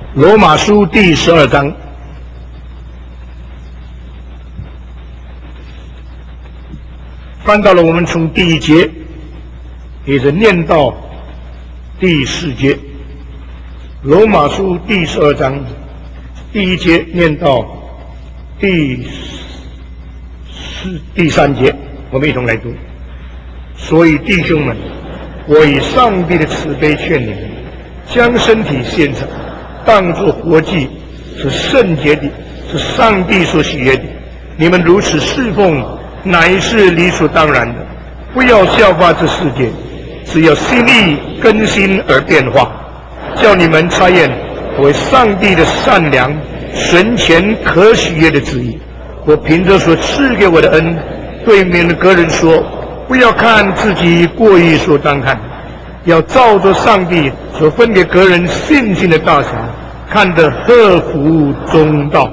罗马书第12章，翻到了我们从第1节一直念到第4节。罗马书第12章第1节念到第3节，我们一同来读。所以弟兄们，我以上帝的慈悲劝你们，将身体献上，当作活祭，是圣洁的，是上帝所喜悦的。你们如此侍奉，乃是理所当然的。不要效法这世界，只要心意更新而变化，叫你们察验为上帝的善良、神前可喜悦的旨意。我凭着所赐给我的恩，对每个人说，不要看自己过于所当看的，要照着上帝所分给个人信心的大小，看得合乎中道。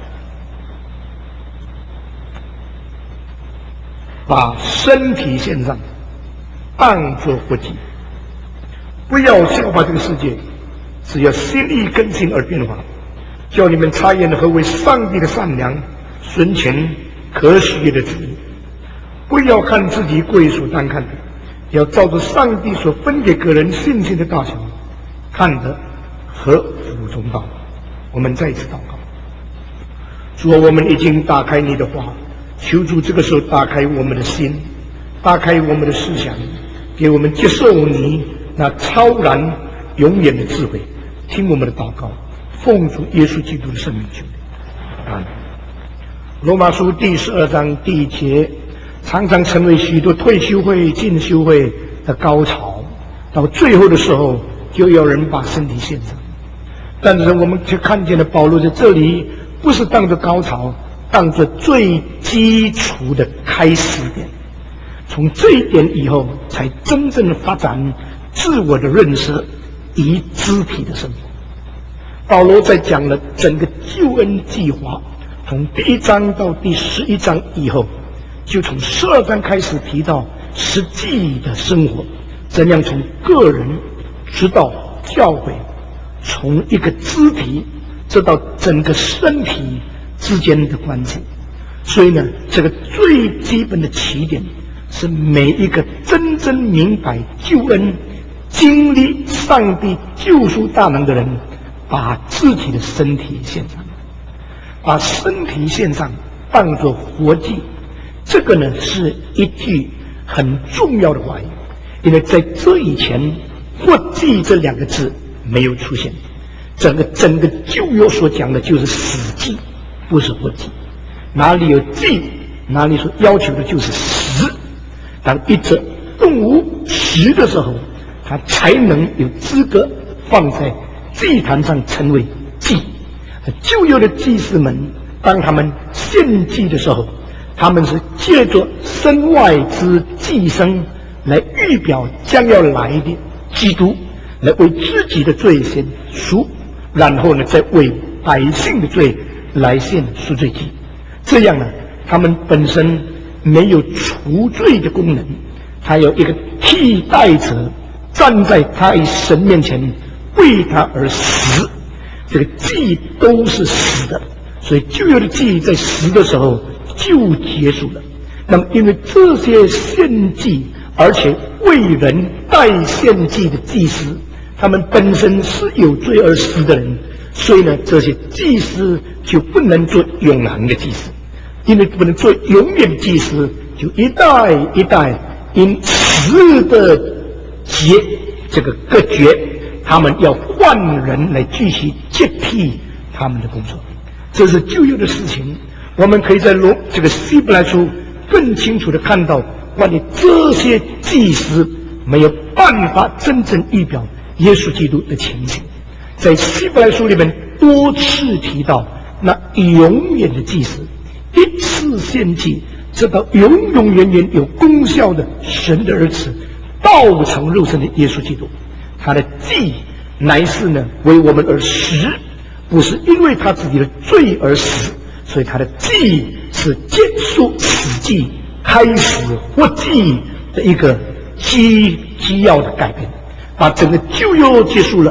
把身体献上，当作活祭，不要效法这个世界，只要心意更新而变化，叫你们察验何为上帝的善良、神前可喜悦的旨意。不要看自己过于所当看的，要照着上帝所分给个人信心的大小，看得合乎中道。我们再一次祷告。主啊，我们已经打开你的话，求主这个时候打开我们的心，打开我们的思想，给我们接受你那超然永远的智慧。听我们的祷告，奉主耶稣基督的圣名求。阿门。罗马书第12章第1节常常成为许多退休会、进修会的高潮，到最后的时候就有人把身体献上。但是我们却看见了保罗在这里不是当作高潮，当作最基础的开始点，从这一点以后才真正发展自我的认识与肢体的生活。保罗在讲了整个救恩计划，从第1章到第11章以后，就从12章开始提到实际的生活，怎样从个人直到教会，从一个肢体直到整个身体之间的关系。所以呢，这个最基本的起点是每一个真正明白救恩、经历上帝救赎大能的人，把自己的身体献上，把身体献上当作活祭。这个呢是一句很重要的话语，因为在这以前活祭这2个字没有出现。整个旧约所讲的就是死祭，不是活祭。哪里有祭，哪里所要求的就是死。当一只动物死的时候，它才能有资格放在祭坛上成为祭。旧约的祭司们，当他们献祭的时候，他们是借着身外之祭牲来预表将要来的基督，来为自己的罪先赎，然后呢再为百姓的罪来献赎罪祭。这样呢，他们本身没有除罪的功能，他有一个替代者站在他神面前为他而死。这个祭都是死的，所以旧约的祭在死的时候就结束了。那么因为这些献祭，而且为人代献祭的祭司，他们本身是有罪而死的人，所以呢，这些祭司就不能做永恒的祭司。因为不能做永远的祭司，就一代一代因死的这个隔绝，他们要换人来继续接替他们的工作。这是旧约的事情。我们可以在这个希伯来书更清楚地看到关于这些祭司没有办法真正预表耶稣基督的情形。在希伯来书里面多次提到那永远的祭司，一次献祭直到永永远远有功效的神的儿子，道成肉身的耶稣基督。他的祭乃是呢为我们而死，不是因为他自己的罪而死，所以他的祭是结束死祭，开始活祭的一个基要的改变。把整个旧约结束了，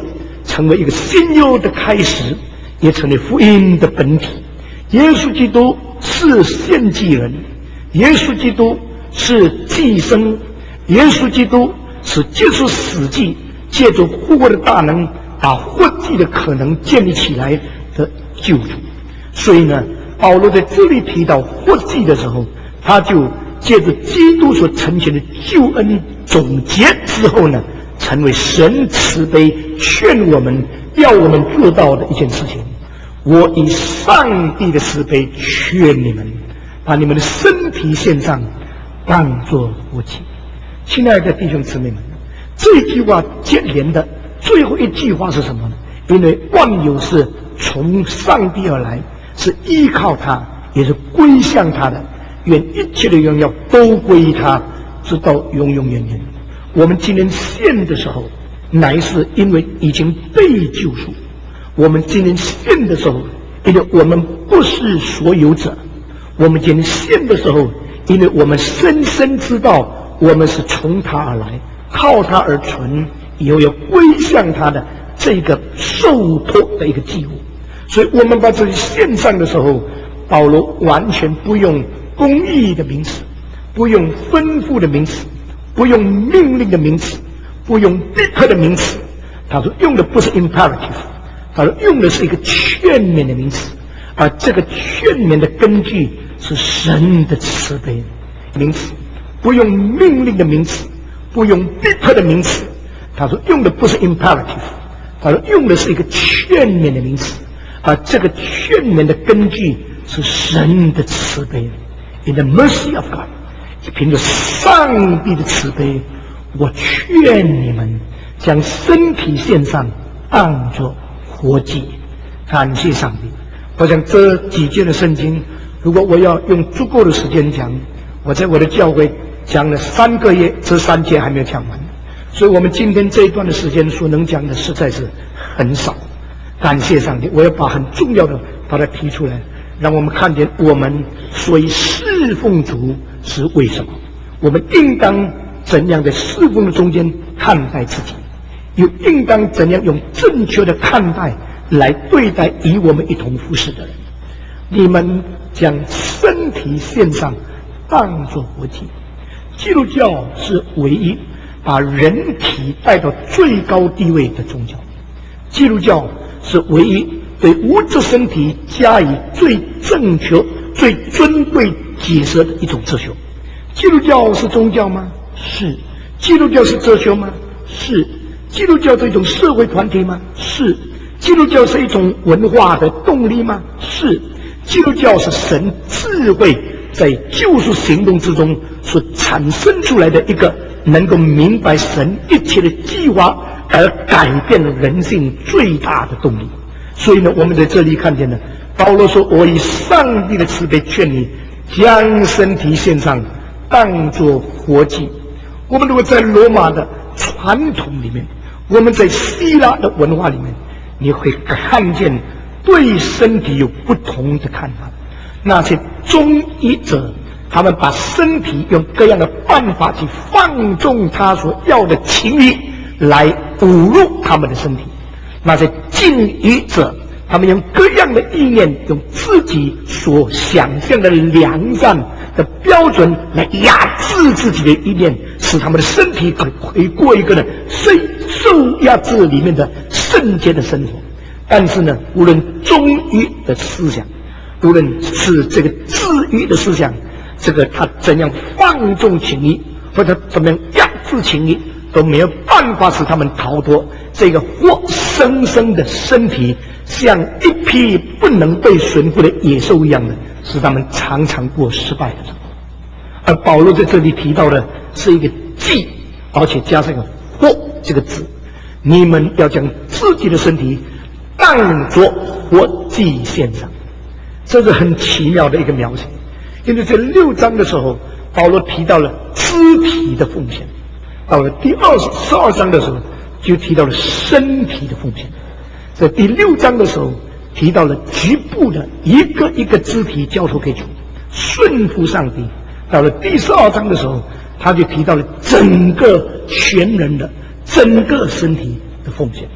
成为一个新约的开始，也成为福音的本体。耶稣基督是献祭人，耶稣基督是祭牲，耶稣基督是接受死祭，借着复活的大能，把活祭的可能建立起来的救主。所以呢，保罗在这里提到活祭的时候，他就借着基督所呈现的救恩总结之后呢，成为神慈悲劝我们要我们做到的一件事情。我以上帝的慈悲劝你们，把你们的身体献上，当作活祭。亲爱的弟兄姊妹们，这句话接连的最后一句话是什么呢？因为万有是从上帝而来，是依靠他，也是归向他的，愿一切的荣耀都归他，直到永永远远。我们今天献的时候，乃是因为已经被救赎。我们今天献的时候，因为我们不是所有者；我们今天献的时候，因为我们深深知道我们是从他而来，靠他而存，以后要归向他的这个受托的一个祭物。所以我们把这里献上的时候，保罗完全不用公义的名词，不用吩咐的名词，不用命令的名词，不用逼迫的名词。他说用的不是 imperative， 他说用的是一个劝勉的名词，而这个劝勉的根据是神的慈悲名词，不用命令的名词，不用逼迫的名词。他说用的不是 imperative， 他说用的是一个劝勉的名词，而这个劝勉的根据是神的慈悲。In the mercy of God， 凭着上帝的慈悲，我劝你们将身体献上，当作活祭。感谢上帝！我想这几节的圣经，如果我要用足够的时间讲，我在我的教会讲了3个月，这3节还没有讲完。所以我们今天这一段的时间所能讲的实在是很少。感谢上帝！我要把很重要的把它提出来，让我们看见我们所以侍奉主是为什么，我们应当怎样在侍奉的中间看待自己，又应当怎样用正确的看待来对待与我们一同服侍的人。你们将身体献上，当作活祭。基督教是唯一把人体带到最高地位的宗教，基督教是唯一对物质身体加以最正确、最尊贵解释的一种哲学。基督教是宗教吗？是。基督教是哲学吗？是。基督教是一种社会团体吗？是。基督教是一种文化的动力吗？是。基督教是神智慧在救赎行动之中所产生出来的一个能够明白神一切的计划而改变人性最大的动力。所以呢，我们在这里看见了保罗说，我以上帝的慈悲劝你将身体献上，当作活祭。我们如果在罗马的传统里面，我们在希腊的文化里面，你会看见对身体有不同的看法。那些中医者，他们把身体用各样的办法去放纵他所要的情欲，来侮辱他们的身体。那些禁欲者，他们用各样的意念，用自己所想象的良善的标准来压制自己的意念，使他们的身体可以过一个呢受压制里面的圣洁的生活。但是呢，无论中医的思想，无论是这个治愈的思想，这个他怎样放纵情欲，或者怎么样压制情欲，都没有办法使他们逃脱这个活生生的身体，像一匹不能被驯服的野兽一样的，使他们常常过失败的生活。而保罗在这里提到的是一个祭，而且加上一个活这个字，你们要将自己的身体当作活祭献上。这是很奇妙的一个描写。因为在6章的时候，保罗提到了肢体的奉献，到了第12章的时候就提到了身体的奉献，在第6章的时候提到了局部的一个一个肢体交托给主，顺服上帝。到了第12章的时候，他就提到了整个全人的整个身体的奉献。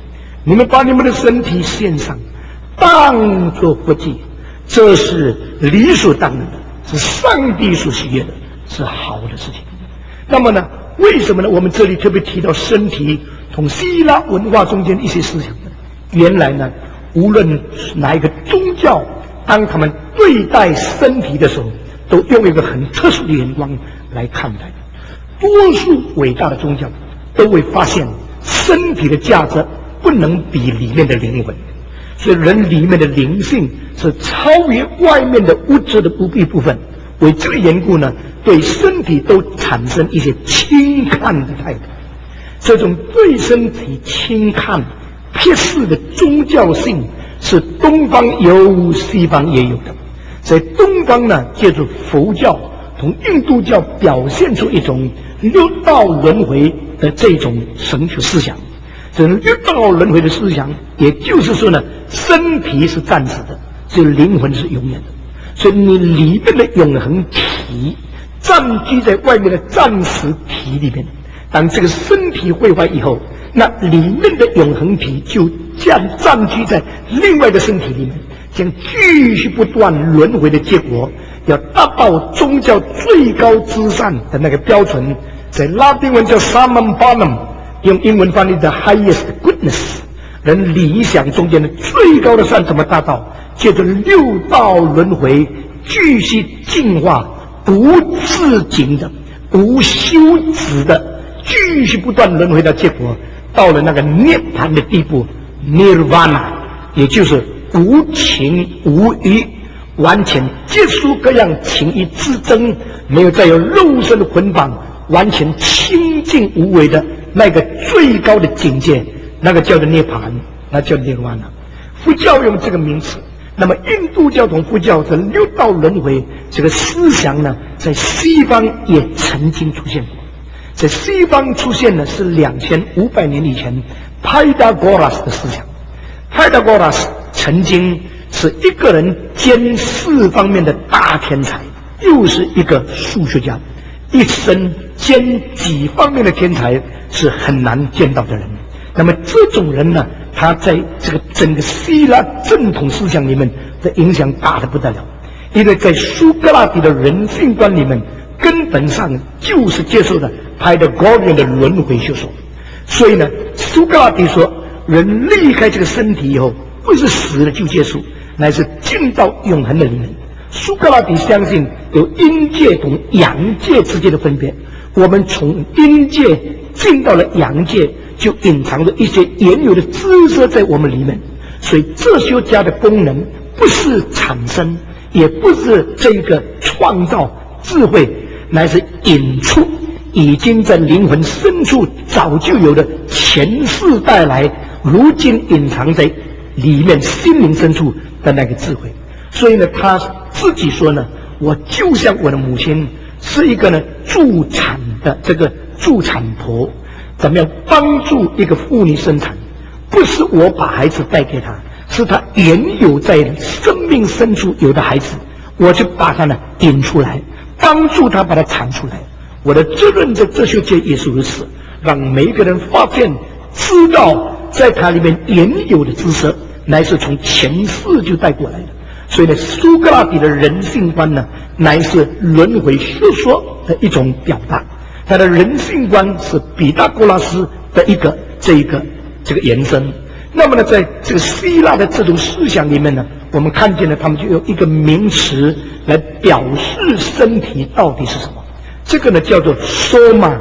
你们把你们的身体献上，当作活祭，这是理所当然的，是上帝所喜悦的，是好的事情。那么呢，为什么呢？我们这里特别提到身体同希腊文化中间的一些思想呢？原来呢，无论哪一个宗教，当他们对待身体的时候，都用一个很特殊的眼光来看待。多数伟大的宗教都会发现，身体的价值不能比里面的灵魂，所以人里面的灵性是超越外面的物质的一部分。为这个缘故呢，对身体都产生一些轻看的态度。这种对身体轻看、撇视的宗教性，是东方有，西方也有的。在东方呢，借助佛教同印度教表现出一种六道轮回的这种神学思想。这种六道轮回的思想，也就是说呢，身体是暂时的，所以灵魂是永远的。所以你里面的永恒体占据在外面的暂时体里面，当这个身体毁坏以后，那里面的永恒体就占据在另外的身体里面，将继续不断轮回的结果，要达到宗教最高之上的那个标准，在拉丁文叫 summum bonum， 用英文翻译的 highest goodness， 人理想中间的最高的善怎么达到？借着六道轮回继续进化，无止境的、无休止的继续不断轮回的结果，到了那个涅槃的地步 ，nirvana， 也就是无情无欲，完全结束各样情欲之争，没有再有肉身的捆绑，完全清净无为的那个最高的境界，那个叫做涅槃，那叫 nirvana。佛教用这个名词。那么印度教同佛教这六道轮回这个思想呢，在西方也曾经出现过。在西方出现的是2500年以前Pythagoras的思想。Pythagoras曾经是一个人兼4方面的大天才，又是一个数学家，一生兼几方面的天才是很难见到的人。那么这种人呢，他在这个整个希腊正统思想里面的影响大得不得了，因为在苏格拉底的人性观里面，根本上就是接受了Pythagorean的轮回学说。所以呢，苏格拉底说，人离开这个身体以后，不是死了就结束，乃是进到永恒的里面。苏格拉底相信有阴界同阳界之间的分别，我们从阴界进到了阳界，就隐藏着一些原有的知识在我们里面。所以哲学家的功能不是产生，也不是这个创造智慧，乃是引出已经在灵魂深处早就有的前世带来，如今隐藏在里面心灵深处的那个智慧。所以呢，他自己说呢，我就像我的母亲是一个呢助产的这个助产婆，怎么样帮助一个妇女生产？不是我把孩子带给她，是她原有在生命深处有的孩子，我就把他呢引出来，帮助他把它产出来。我的责任在哲学界也是如此，让每一个人发现、知道，在他里面原有的知识，乃是从前世就带过来的。所以呢，苏格拉底的人性观呢，乃是轮回学说的一种表达。他的人性观是毕达哥拉斯的这个延伸。那么呢，在这个希腊的这种思想里面呢，我们看见了他们就用一个名词来表示身体到底是什么。这个呢叫做 soma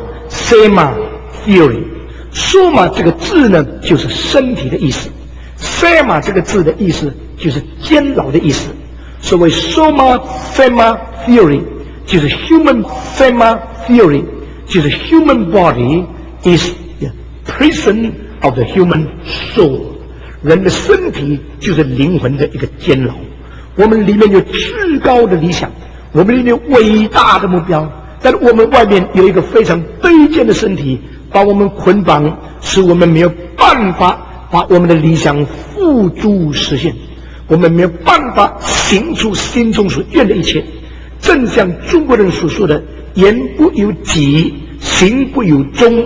theory。soma 这个字呢就是身体的意思， sema 这个字的意思就是监牢的意思。所谓 soma theory 就是 human sema theory， 就是 human body is the prison of the human soul， 人的身体就是灵魂的一个监牢。我们里面有至高的理想，我们里面有伟大的目标，但是我们外面有一个非常卑贱的身体，把我们捆绑，使我们没有办法把我们的理想付诸实现，我们没有办法行出心中所愿的一切。正像中国人所说的，言不由己，行不由衷。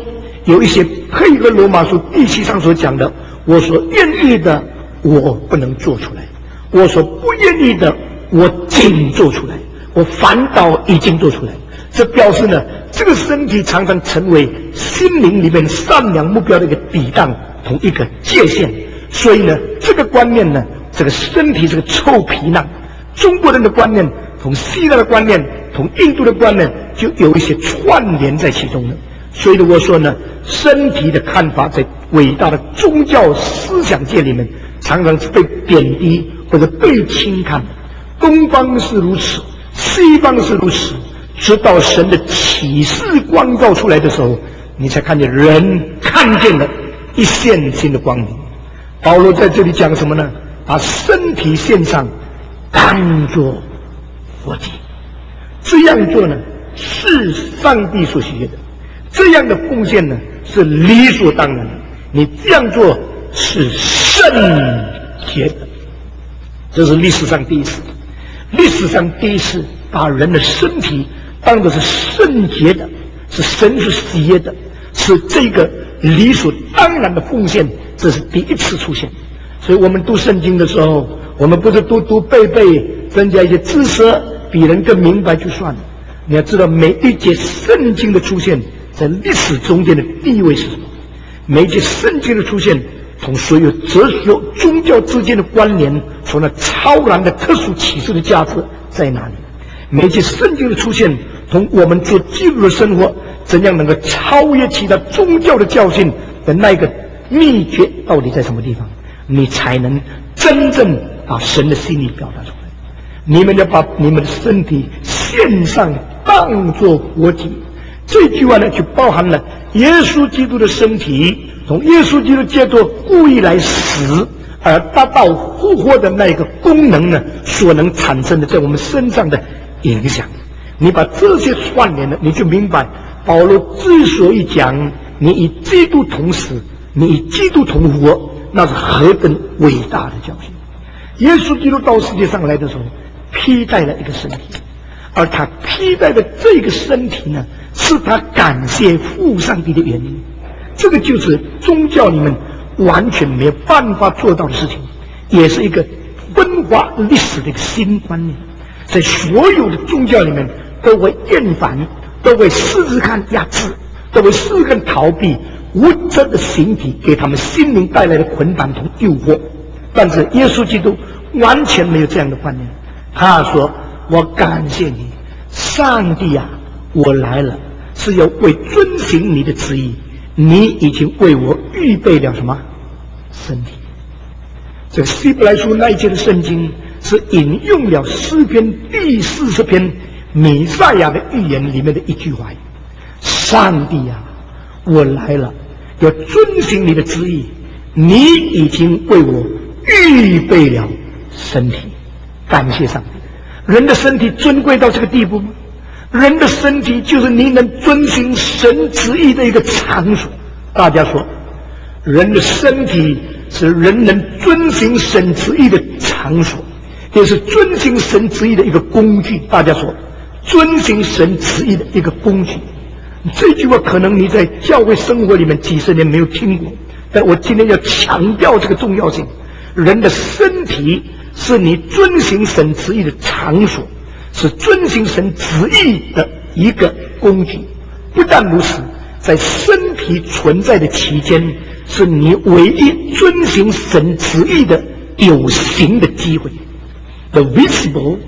有一些配合罗马书第7章所讲的，我所愿意的我不能做出来，我所不愿意的我仅做出来，我反倒已经做出来。这表示呢，这个身体常常成为心灵里面善良目标的一个抵挡同一个界限。所以呢，这个观念呢，这个身体这个臭皮囊，中国人的观念同希腊的观念同印度的观念就有一些串联在其中了。所以我说呢，身体的看法在伟大的宗教思想界里面常常是被贬低或者被轻看的。东方是如此，西方是如此，直到神的启示光照出来的时候，你才看见人看见了一线新的光明。保罗在这里讲什么呢？把身体献上当作活祭，这样做呢是上帝所喜悦的，这样的奉献呢是理所当然的，你这样做是圣洁的。这是历史上第一次，历史上第一次把人的身体当作是圣洁的，是神所喜悦的，是这个理所当然的奉献，这是第一次出现。所以我们读圣经的时候，我们不是读背背，增加一些知识，比人更明白就算了。你要知道每一节圣经的出现在历史中间的地位是什么，每一节圣经的出现同所有哲学宗教之间的关联，从那超然的特殊启示的价值在哪里，每一节圣经的出现同我们做基督的生活怎样能够超越其他宗教的教训的那个秘诀到底在什么地方，你才能真正把神的心意表达出来。你们要把你们的身体献上当作活祭，这句话呢就包含了耶稣基督的身体从耶稣基督借着故意来死而达到复活的那个功能呢所能产生的在我们身上的影响。你把这些串联了，你就明白保罗之所以讲你与基督同死，你与基督同活，那是何等伟大的教训。耶稣基督到世界上来的时候披戴了一个身体，而他披戴的这个身体呢是他感谢父上帝的原因。这个就是宗教里面完全没有办法做到的事情，也是一个分化历史的一个新观念。在所有的宗教里面都会厌烦，都会试试看压制，都会试试看逃避物质的形体给他们心灵带来的捆绑同诱惑。但是耶稣基督完全没有这样的观念，他说我感谢你上帝啊，我来了是要为遵行你的旨意，你已经为我预备了什么身体。这个希伯来书那一节的圣经是引用了诗篇第40篇弥赛亚的预言里面的一句话，上帝啊，我来了要遵行你的旨意，你已经为我预备了身体。感谢上帝。人的身体尊贵到这个地步吗？人的身体就是你能遵行神旨意的一个场所。大家说人的身体是人能遵行神旨意的场所，也是遵行神旨意的一个工具。大家说遵行神旨意的一个工具，这句话可能你在教会生活里面几十年没有听过，但我今天要强调这个重要性。人的身体是你遵行神旨意的场所，是遵行神旨意的一个工具。不但如此，在身体存在的期间，是你唯一遵行神旨意的有形的机会。The visible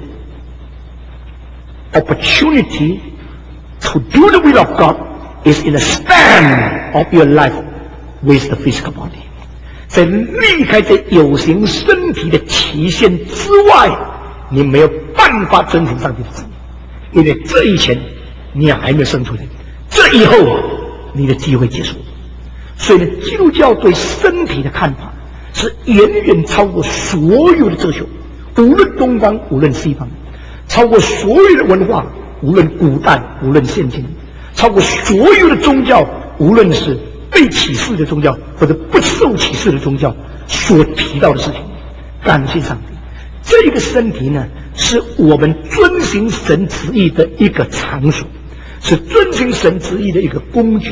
opportunity to do the will of God is in the span of your life with the physical body。 在离开这有形身体的期限之外，你没有办法遵行上帝的旨意，因为这以前你还没有生出来，这以后你的机会结束。所以呢，基督教对身体的看法是远远超过所有的哲学，无论东方无论西方，超过所有的文化，无论古代无论现今，超过所有的宗教，无论是被启示的宗教或者不受启示的宗教所提到的事情。感谢上帝，这个身体呢是我们遵行神旨意的一个场所，是遵行神旨意的一个工具，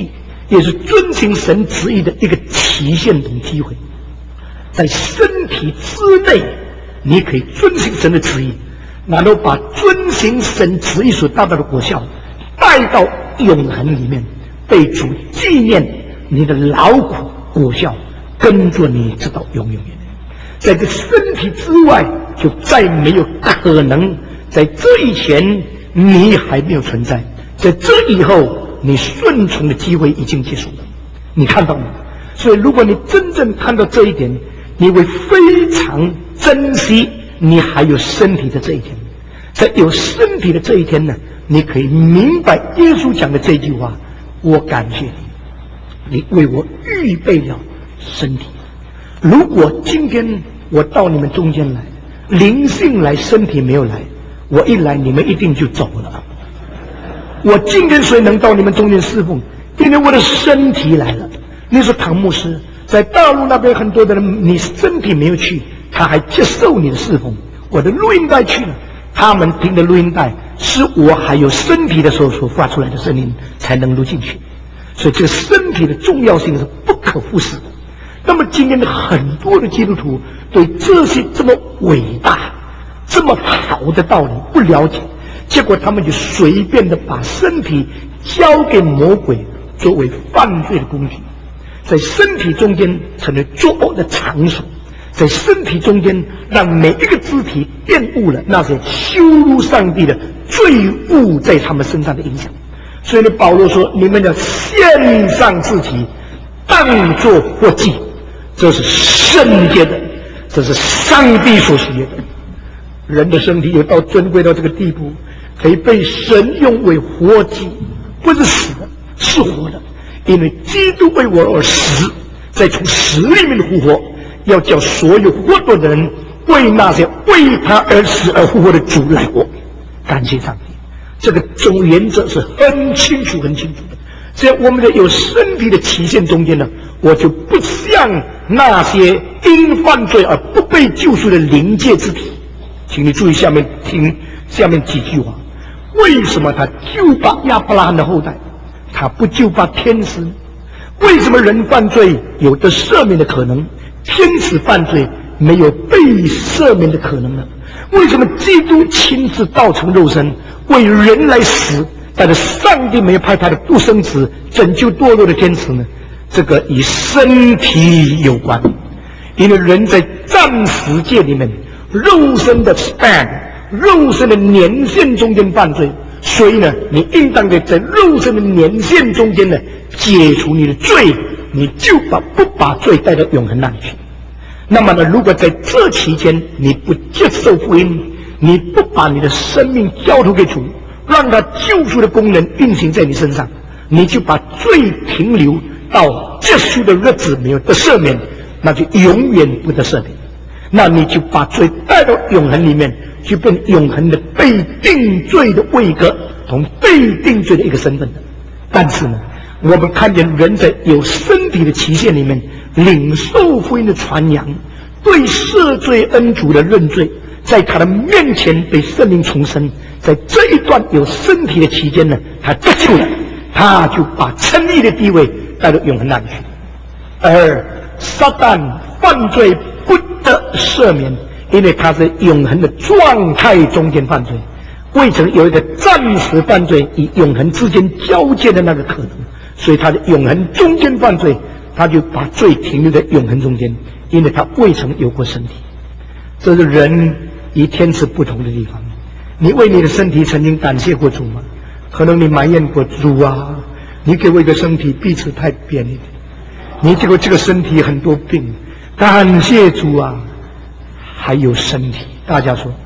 也是遵行神旨意的一个期限同机会。在身体之内，你可以遵行神的旨意，然后把遵行神旨意所达到的果效带到永恒里面，被主纪念你的劳苦果效，跟着你直到永永远远。在这身体之外，就再没有可能。在这以前，你还没有存在；在这以后，你顺从的机会已经结束了。你看到吗？所以，如果你真正看到这一点，你会非常珍惜你还有身体的这一天。在有身体的这一天呢，你可以明白耶稣讲的这句话：我感谢你，你为我预备了身体。如果今天我到你们中间来，灵性来，身体没有来，我一来你们一定就走了。我今天谁能到你们中间侍奉？因为我的身体来了。你说唐牧师在大陆那边很多的人，你身体没有去，他还接受你的侍奉。我的录音带去了，他们听的录音带是我还有身体的时候所发出来的声音才能录进去。所以这个身体的重要性是不可忽视的。那么今天的很多的基督徒对这些这么伟大这么好的道理不了解，结果他们就随便的把身体交给魔鬼作为犯罪的工具，在身体中间成为作恶的场所，在身体中间让每一个肢体玷污了那些羞辱上帝的罪恶在他们身上的影响。所以呢，保罗说，你们要献上自己当作活祭，这是圣洁的，这是上帝所喜悦的。人的身体有到尊贵到这个地步，可以被神用为活祭，不是死的，是活的。因为基督为我而死，再从死里面复活，要叫所有活着的人为那些为他而死而复活的主来活。感谢上帝，这个总原则是很清楚很清楚的。在我们的有身体的期限中间呢，我就不像那些因犯罪而不被救赎的灵界之体。请你注意下面听下面几句话。为什么他救拔亚伯拉罕的后代，他不救拔天使？为什么人犯罪有得赦免的可能，天使犯罪没有被赦免的可能呢？为什么基督亲自道成肉身为人来死，但是上帝没有派他的独生子拯救堕落的天使呢？这个与身体有关。因为人在暂时界里面肉身的 span 肉身的年限中间犯罪，所以呢，你应当的在肉身的年限中间呢解除你的罪，你就不把罪带到永恒那里去。那么呢，如果在这期间你不接受福音，你不把你的生命交托给主，让他救赎的功能运行在你身上，你就把罪停留到结束的日子没有得赦免，那就永远不得赦免。那你就把罪带到永恒里面，就变永恒的被定罪的位格同被定罪的一个身份的。但是呢，我们看见人在有身体的期限里面领受福音的传扬，对赦罪恩主的认罪，在他的面前被圣灵重生，在这一段有身体的期间呢，他得救了，他就把称义的地位带到永恒那里去。而撒旦犯罪不得赦免，因为他是永恒的状态中间犯罪，未曾有一个暂时犯罪与永恒之间交界的那个可能，所以他的永恒中间犯罪，他就把罪停留在永恒中间，因为他未曾有过身体。这是人与天使不同的地方。你为你的身体曾经感谢过主吗？可能你埋怨过主啊，你给我一个身体，彼此太扁一点，你结果这个身体很多病，感谢主啊，还有身体。大家说，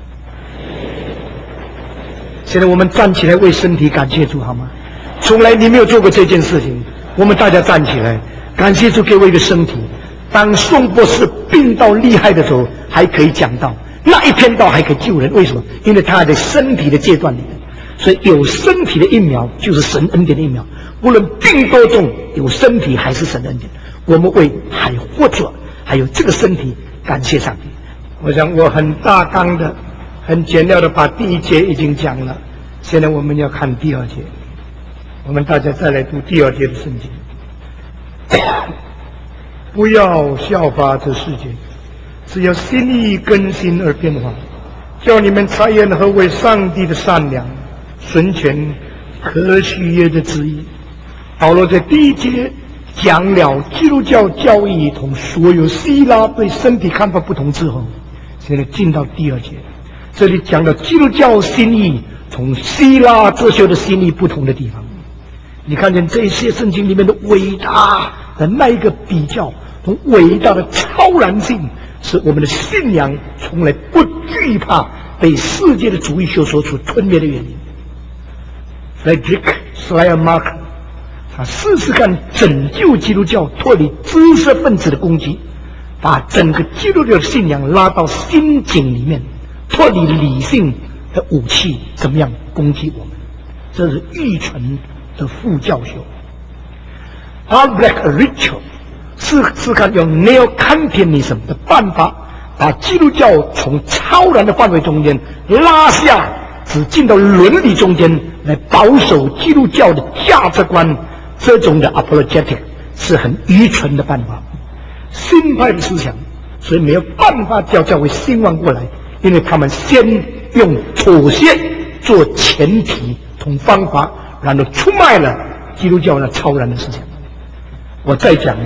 现在我们站起来为身体感谢主好吗？从来你没有做过这件事情，我们大家站起来感谢主给我一个身体。当宋博士病到厉害的时候还可以讲道，那一篇道还可以救人。为什么？因为他还在身体的阶段里面。所以有身体的疫苗就是神恩典的疫苗，无论病多重，有身体还是神恩典。我们为还活着还有这个身体感谢上帝。我想我很大纲的很简要的把第一节已经讲了，现在我们要看第二节。 我们大家再来读第2节的圣经。不要效法这世界，只要心意更新而变化，叫你们察验何为上帝的善良、纯全、可喜悦的旨意。保罗在第1节讲了基督教教义同所有希腊对身体看法不同之后，现在进到第2节，这里讲了基督教心意同希腊哲学的心意不同的地方。你看见这些圣经里面的伟大的那一个比较同伟大的超然性，是我们的信仰从来不惧怕被世界的主义所吞灭的原因。Frederick Schleiermacher 他试试看拯救基督教脱离知识分子的攻击，把整个基督教的信仰拉到心境里面，脱离理性的武器怎么样攻击我们，这是愚蠢的副教修。Albrecht Ritschl 试看用 Neo-Kantianism 的办法，把基督教从超然的范围中间拉下，只进到伦理中间来保守基督教的价值观。这种的 apologetic 是很愚蠢的办法，新派的思想，所以没有办法叫教会兴旺过来，因为他们先用妥协做前提同方法，然后出卖了基督教的超然的思想。我再讲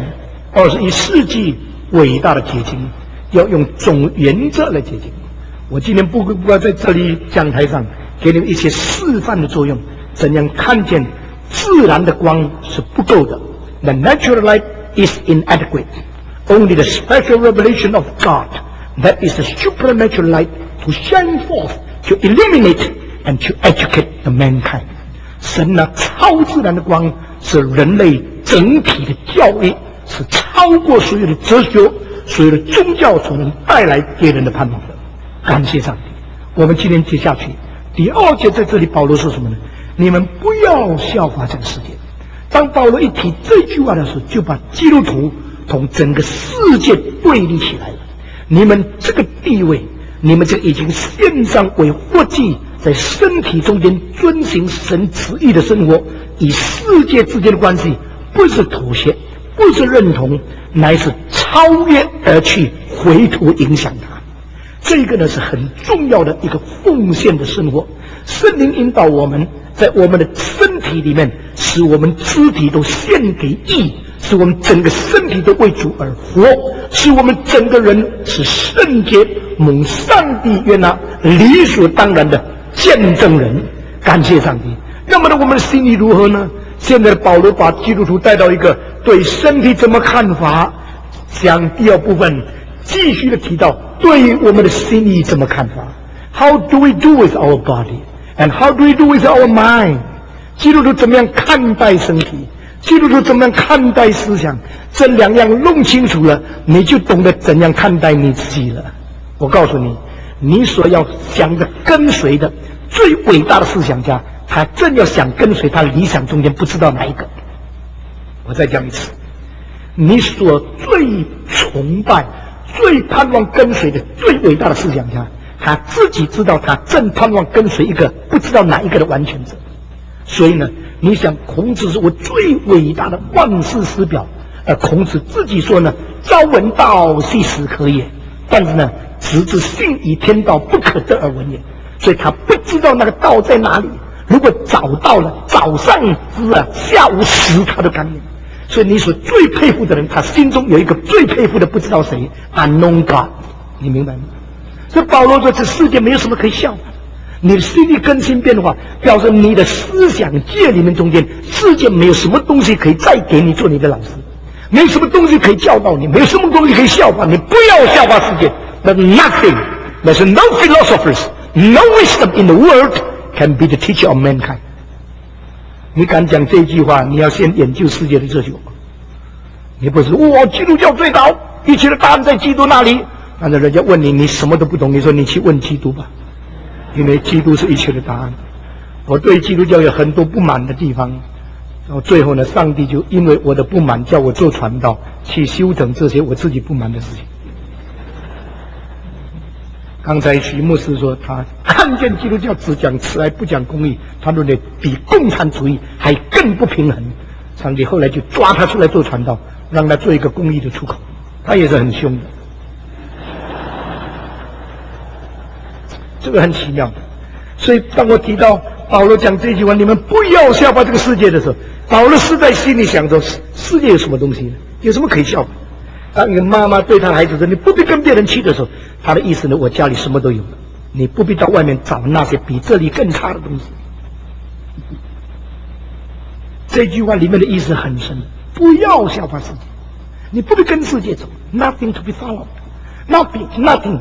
21世纪伟大的结晶，要用总原则来结晶。我今天不要在这里讲台上给你们一些示范的作用，怎样看见自然的光是不够的。The natural light is inadequate. Only the special revelation of God, that is the supernatural light, to shine forth, to illuminate, and to educate the mankind. 神那超自然的光是人类整体的教育，是超过所有的哲学、所有的宗教所能带来给人的盼望的。感谢上帝。我们今天接下去第2节，在这里保罗说什么呢？你们不要效法这个世界。当保罗一提这句话的时候，就把基督徒同整个世界对立起来了。你们这个地位，你们这已经献上为活祭，在身体中间遵行神旨意的生活，与世界之间的关系不是妥协，不是认同，乃是超越而去回头影响它。这个呢是很重要的一个奉献的生活。圣灵引导我们在我们的身体里面，使我们肢体都献给义，使我们整个身体都为主而活，使我们整个人是圣洁蒙上帝悦纳理所当然的见证人。感谢上帝。那么呢，我们的心里如何呢？现在保罗把基督徒带到一个对身体怎么看法，讲第2部分继续的提到对于我们的心意怎么看法。 How do we do with our body and how do we do with our mind？ 基督徒怎么样看待身体，基督徒怎么样看待思想，这2样弄清楚了，你就懂得怎样看待你自己了。我告诉你，你所要想的跟随的最伟大的思想家，他正要想跟随他理想中间不知道哪一个。我再讲一次，你所最崇拜、最盼望跟随的最伟大的思想家，他自己知道他正盼望跟随一个不知道哪一个的完全者。所以呢，你想孔子是我最伟大的万世师表，孔子自己说呢，朝闻道，夕死可也。但是呢，直至信以天道不可得而闻也。所以他不知道那个道在哪里。如果找到了，早上知啊，下午死他都甘愿。所以你所最佩服的人，他心中有一个最佩服的，不知道谁 ，unknown God， 你明白吗？所以保罗说，这世界没有什么可以效法。你的心理更新变化，表示你的思想界里面中间，世界没有什么东西可以再给你做你的老师，没有什么东西可以教导你，没有什么东西可以效法你。不要效法世界。But nothing, there's no philosophers, no wisdom in the world can be the teacher of mankind。 你敢讲这句话，你要先研究世界的哲学。你不是基督教最高，一切的答案在基督那里。但是人家问你，你什么都不懂，你说你去问基督吧，因为基督是一切的答案。我对基督教有很多不满的地方，然后最后呢，上帝就因为我的不满，叫我做传道，去修整这些我自己不满的事情。刚才徐牧师说，他看看见基督教只讲慈爱不讲公义，他认为比共产主义还更不平衡。上帝后来就抓他出来做传道，让他做一个公义的出口，他也是很凶的。这个很奇妙的。所以当我提到保罗讲这句话，你们不要效法这个世界的时候，保罗是在心里想着世界有什么东西呢？有什么可以效法？当一个妈妈对她的孩子说你不必跟别人去的时候，她的意思呢，我家里什么都有了，你不必到外面找那些比这里更差的东西。这句话里面的意思很深，不要效法世界，你不必跟世界走 ，nothing to be followed， nothing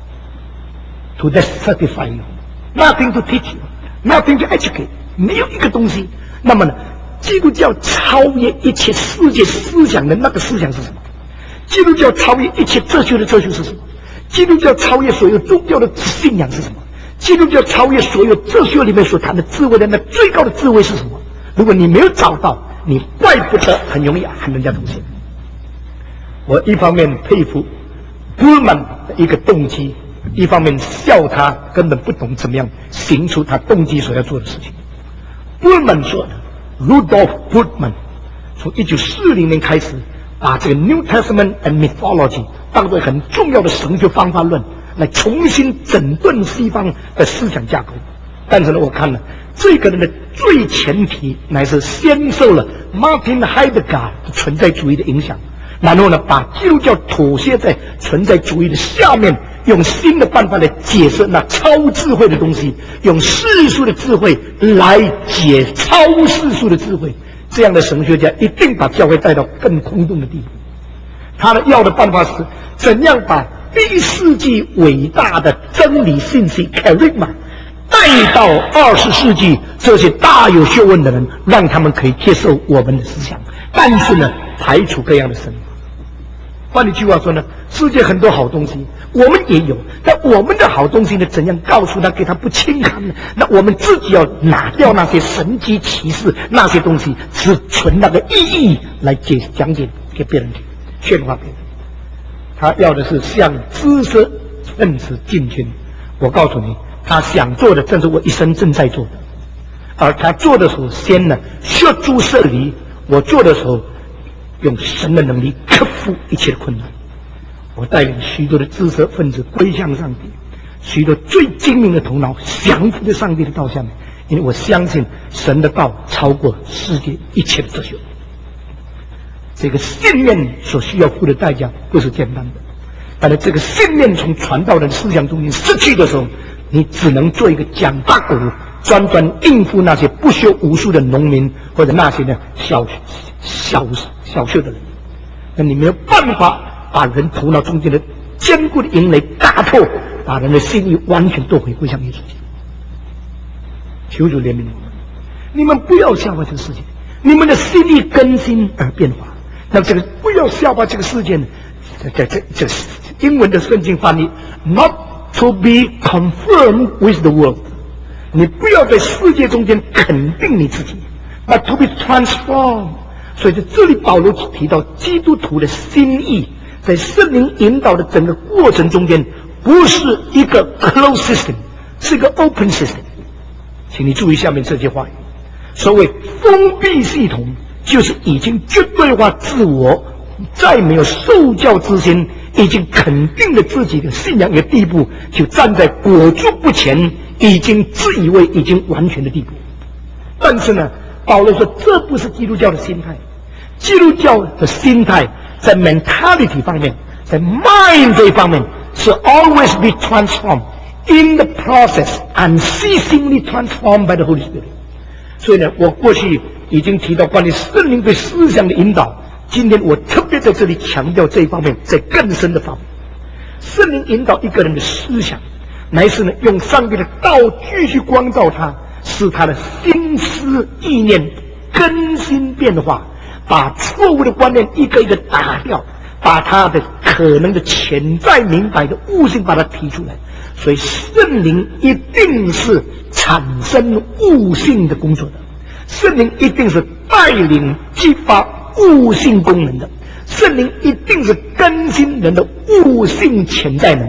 to satisfy you， nothing to teach you， nothing to educate， 没有一个东西。那么呢，基督教超越一切世界思想的那个思想是什么？基督教超越一切哲学的哲学是什么？基督教超越所有宗教的信仰是什么？基督教超越所有哲学里面所谈的智慧的那最高的智慧是什么？如果你没有找到，你怪不得很容易和人家同行。我一方面佩服布尔曼的一个动机，一方面笑他根本不懂怎么样行出他动机所要做的事情。布尔曼说的 ，Rudolf Bultmann 从1940年开始，把这个 New Testament and Mythology 当作很重要的神学方法论，来重新整顿西方的思想架构。但是呢，我看了这个人的最前提乃是先受了 Martin Heidegger 的存在主义的影响，然后呢，把基督教妥协在存在主义的下面，用新的办法来解释那超智慧的东西，用世俗的智慧来解超世俗的智慧。这样的神学家一定把教会带到更空洞的地步。他的要的办法是怎样把第一世纪伟大的真理信息 charisma 带到20世纪这些大有学问的人，让他们可以接受我们的思想，但是呢，排除各样的神法。换一句话说呢，世界很多好东西，我们也有，但我们的好东西呢，怎样告诉他，给他不轻看呢？那我们自己要拿掉那些神迹奇事，那些东西只存那个意义来讲解给别人听，劝化别人。他要的是向知识分子进军。我告诉你，他想做的正是我一生正在做的，而他做的时候，先呢削诸舍离，我做的时候用神的能力克服一切的困难。我带领许多的知识分子归向上帝，许多最精明的头脑降服在上帝的道下面，因为我相信神的道超过世界一切的哲学。这个信念所需要付的代价不是简单的，但是这个信念从传道人思想中间失去的时候，你只能做一个讲八股，专应付那些不学无术的农民，或者那些呢小学的人。那你没有办法把人头脑中间的坚固的营垒打破，把人的心意完全夺回归向耶稣基督。求主怜悯我们，你们不要效法这个世界，你们的心意更新而变化。那这个不要效法这个世界呢？这英文的圣经翻译 ，not to be conformed with the world， 你不要在世界中间肯定你自己 ，but to be transformed。所以在这里保罗提到基督徒的心意，在圣灵引导的整个过程中间，不是一个 closed system， 是一个 open system。请你注意下面这句话语，所谓封闭系统，就是已经绝对化自我，再没有受教之心，已经肯定了自己的信仰的地步，就站在裹足不前，已经自以为已经完全的地步。但是呢，保罗说这不是基督教的心态。基督教的心态在 mentality 方面，在 mind 这一方面是 always be transformed in the process unceasingly transformed by the Holy Spirit。 所以呢，我过去已经提到关于圣灵对思想的引导，今天我特别在这里强调这一方面，在更深的方面。圣灵引导一个人的思想，乃是呢用上帝的道继续光照他，使他的心思意念更新变化，把错误的观念一个一个打掉，把他的可能的潜在明白的悟性把它提出来。所以圣灵一定是产生悟性的工作的，圣灵一定是带领激发悟性功能的，圣灵一定是更新人的悟性潜在能的。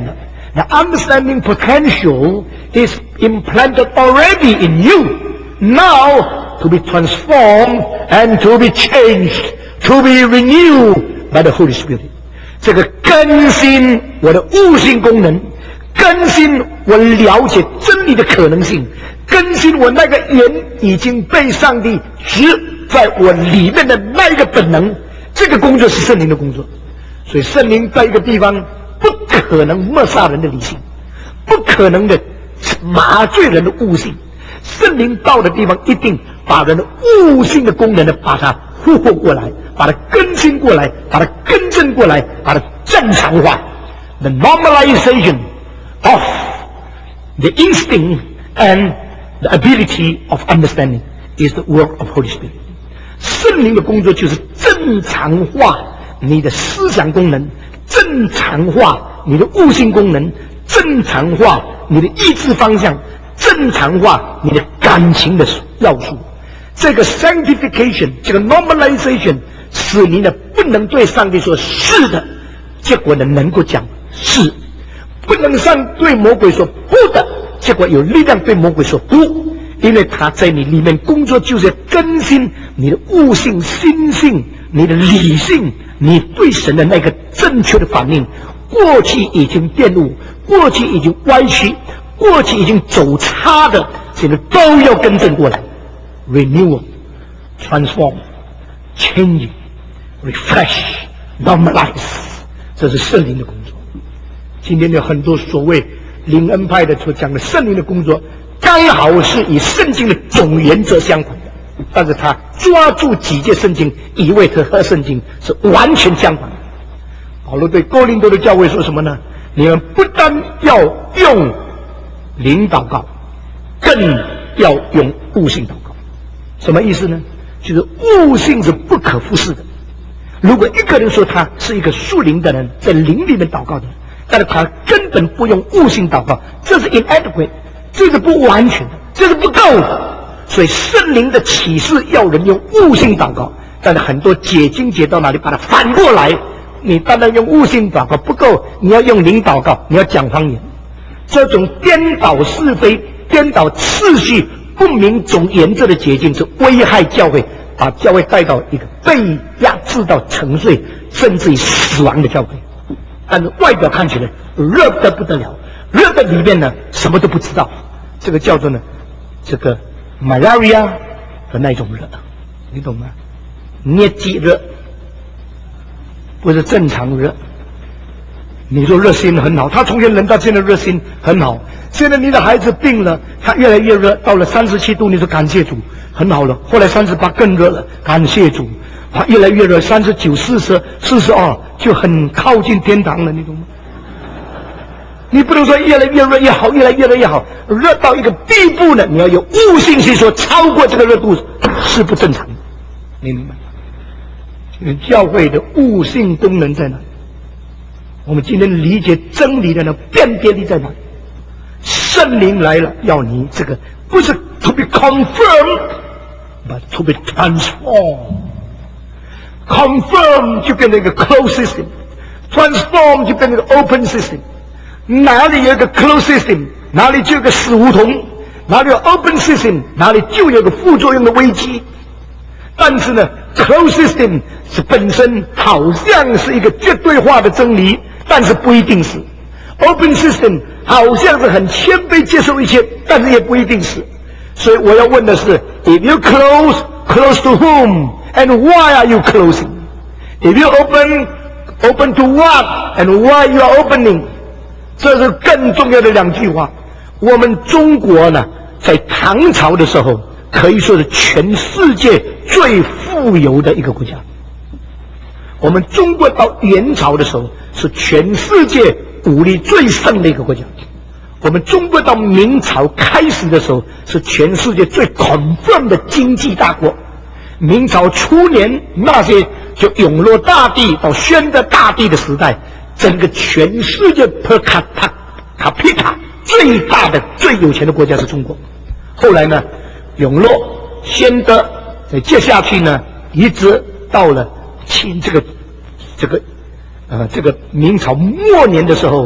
The understanding potential is implanted already in you. Now to be transformed and to be changed, to be renewed by the Holy Spirit. 这个更新我的悟性功能，更新我了解真理的可能性，更新我那个眼已经被上帝植在我里面的那一个本能。这个工作是圣灵的工作。所以圣灵在一个地方不可能抹杀人的理性，不可能的麻醉人的悟性。圣灵到的地方一定把人的悟性的功能呢，把它复活过来，把它更新过来，把它更正过来，把它正常化。The normalization of the instinct and the ability of understanding is the work of Holy Spirit. 圣灵的工作就是正常化你的思想功能，正常化你的悟性功能，正常化你的意志方向，正常化你的感情的要素。这个 sanctification， 这个 normalization， 使你呢不能对上帝说是的，结果呢能够讲是；不能对魔鬼说不的，结果有力量对魔鬼说不。因为他在你里面工作，就是要更新你的悟性、心性、你的理性，你对神的那个正确的反应。过去已经玷污，过去已经歪曲，过去已经走差的，现在都要更正过来。Renewal, transform, changing, refresh, normalize， 这是圣灵的工作。今天有很多所谓灵恩派的所讲的圣灵的工作，刚好是与圣经的总原则相反的，但是他抓住几节圣经，以为他和圣经是完全相反的。保罗对哥林多的教会说什么呢？你们不但要用灵祷告，更要用悟性祷告。什么意思呢？就是悟性是不可忽视的。如果一个人说他是一个属灵的人，在灵里面祷告的人，但是他根本不用悟性祷告，这是 inadequate， 这是不完全的，这是不够的。所以圣灵的启示要人用悟性祷告，但是很多解经解到哪里把它反过来，你单单用悟性祷告不够，你要用灵祷告，你要讲方言。这种颠倒是非、颠倒次序、不明总原则的捷径是危害教会，把教会带到一个被压制到沉睡甚至于死亡的教会。但是外表看起来热得不得了，热的里面呢什么都不知道，这个叫做呢这个 malaria 的那种热，你懂吗？捏肌热不是正常热。你说热心很好，他从前人到现在热心很好。现在你的孩子病了，他越来越热，到了37度，你说感谢主，很好了。后来38更热了，感谢主。他越来越热，39、40、42就很靠近天堂了，你懂吗？你不能说越来越热越好，越来越好，热到一个地步呢，你要有悟性去说超过这个热度是不正常的，你明白吗？教会的悟性功能在哪里？我们今天理解真理的呢辨别力在哪里？圣灵来了，要你这个不是 to be confirmed but to be transformed。confirm 就变成一个 closed system， transform 就变成一个 open system。哪里有一个 closed system， 哪里就有一个死胡同；哪里有 open system， 哪里就有一个副作用的危机。但是呢 closed system 是本身好像是一个绝对化的真理，但是不一定是。open system 好像是很谦卑接受一切，但是也不一定是。所以我要问的是 if you close to whom and why are you closing? If you open to what and why you are opening? 这是更重要的两句话。我们中国呢在唐朝的时候可以说是全世界最富有的一个国家。我们中国到元朝的时候是全世界武力最盛的一个国家。我们中国到明朝开始的时候是全世界最 confirm 的经济大国。明朝初年那些就永乐大帝到宣德大帝的时代，整个全世界 per capita 最大的最有钱的国家是中国。后来呢永乐宣德再接下去呢一直到了这个明朝末年的时候，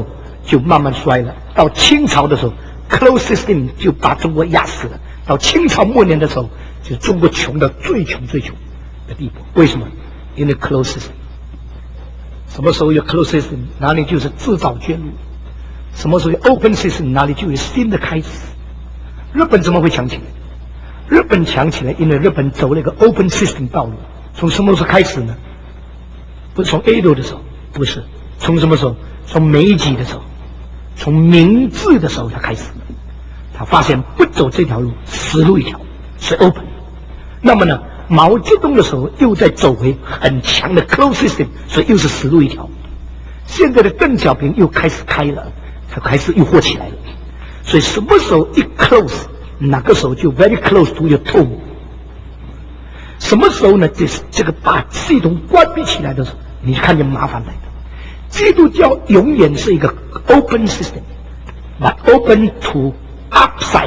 就慢慢衰了。到清朝的时候 ，close system 就把中国压死了。到清朝末年的时候，就中国穷到最穷的地步。为什么？因为 close system。什么时候有 close system， 哪里就是自找绝路；什么时候有 open system， 哪里就有新的开始。日本怎么会强起来？日本强起来，因为日本走了一个 open system 道路。从什么时候开始呢？不是从 Edo 的时候，不是从什么时候？从明治的时候，从明治的时候才开始。他发现不走这条路，死路一条，是 open。那么呢，毛泽东的时候又在走回很强的 close system， 所以又是死路一条。现在的邓小平又开始开了，他开始又火起来了。所以什么时候一 close， 哪个时候就 very close to your tomb。什么时候呢？这个把系统关闭起来的时候，你看见麻烦来了。基督教永远是一个 open system，but open to upside